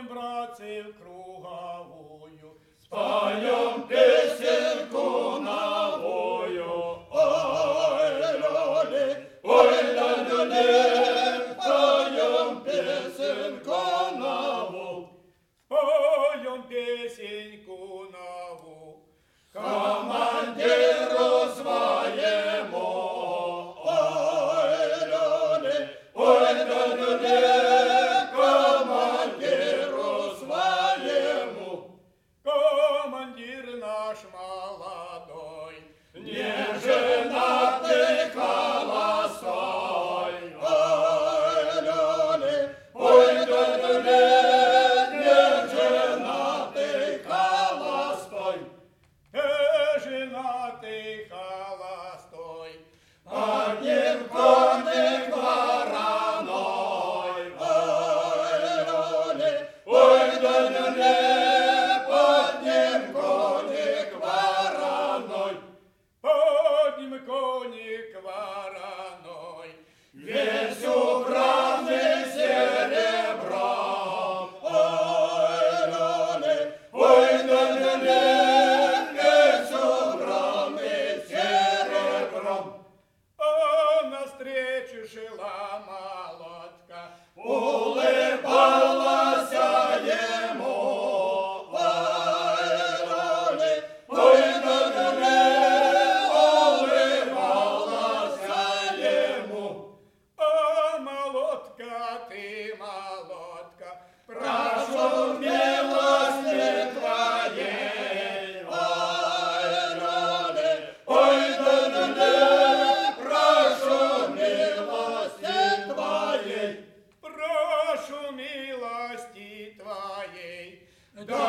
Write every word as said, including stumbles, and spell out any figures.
братцы, круговую, споем песенку новую. Ой, люли, ой, люли, поем песенку новую. споем песенку новую, командиру своему. Ой, люли, ой, люли, командиру своему. командир наш молодой, не женатый холостой. Ой, люли, ой, люли, не женатый холостой. не женатый холостой, один коник вороной. Ой, люли, ой, люли, один коник вороной. подним коник вороной, Весь убранный серебром. Ой, люли, ой, люли, весь убранный серебром. а навстречу шла молотка, Улыбалась ему. Ой, люли, ой, люли, улыбалась ему. а молотка ты, молотка, Прошу милости твоей. Ой, люли, ой, люли, прошу милости твоей. прошу милости твоей, Да